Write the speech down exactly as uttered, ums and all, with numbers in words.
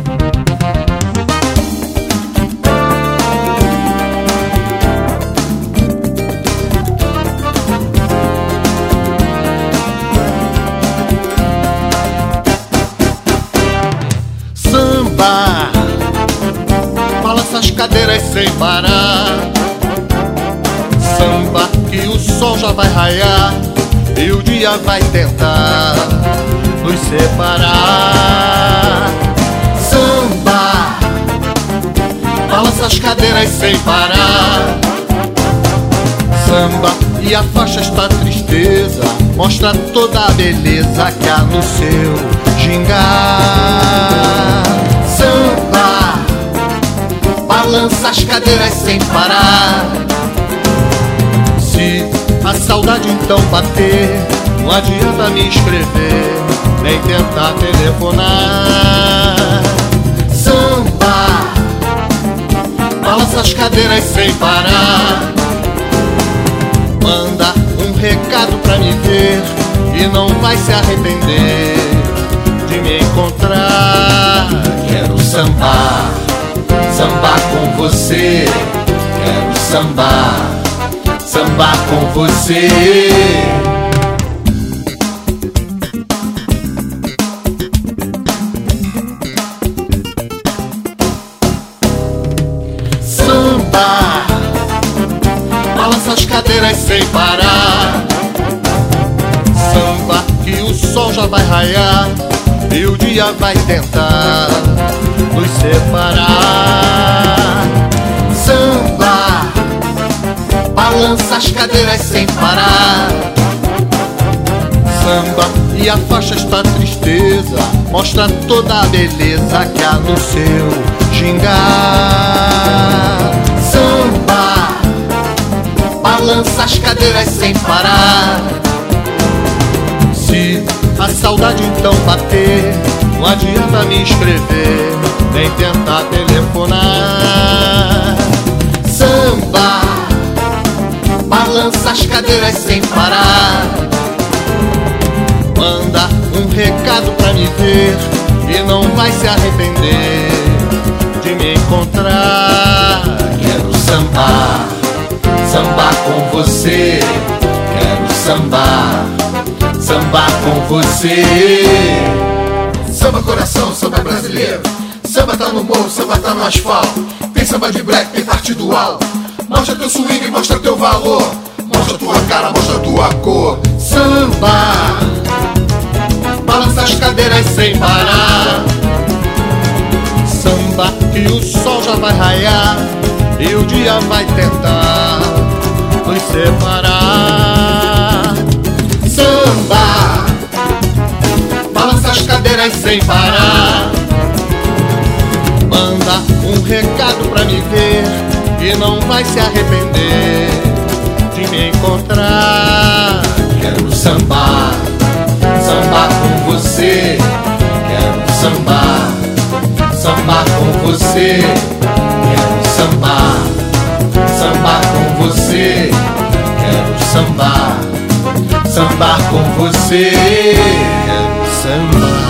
Samba, balança as cadeiras sem parar. Samba, que o sol já vai raiar e o dia vai tentar nos separar. Samba, balança as cadeiras sem parar. Samba, e a faixa está tristeza, mostra toda a beleza que há no seu gingar. Samba, balança as cadeiras sem parar. Se a saudade então bater, não adianta me escrever, nem tentar telefonar. Samba, balança as cadeiras sem parar. Manda um recado pra me ver e não vai se arrepender de me encontrar. Quero sambar, sambar com você. Quero sambar, sambar com você. Samba, balança as cadeiras sem parar. Samba, que o sol já vai raiar e o dia vai tentar nos separar. Samba, balança as cadeiras sem parar. Samba, e a faixa está tristeza, mostra toda a beleza que há no seu gingar. Samba, balança as cadeiras sem parar. Se a saudade então bater, não adianta me escrever, nem tentar telefonar. Samba, balança as cadeiras sem parar. Manda um recado pra me ver e não vai se arrepender de me encontrar. Quero sambar, sambar com você. Quero sambar, sambar com você. Samba coração, samba brasileiro. Samba tá no morro, samba tá no asfalto. Tem samba de black, tem parte dual. Mostra teu swing, mostra teu valor. Mostra tua cara, mostra tua cor. Samba, balança as cadeiras sem parar. Samba, que o sol já vai raiar e o dia vai tentar nos separar. Samba, balança as cadeiras sem parar. Manda um recado pra me ver e não vai se arrepender de me encontrar. Quero sambar, sambar com você. Quero sambar, sambar com você. Quero sambar, sambar com você. Quero sambar, sambar com você. Quero sambar.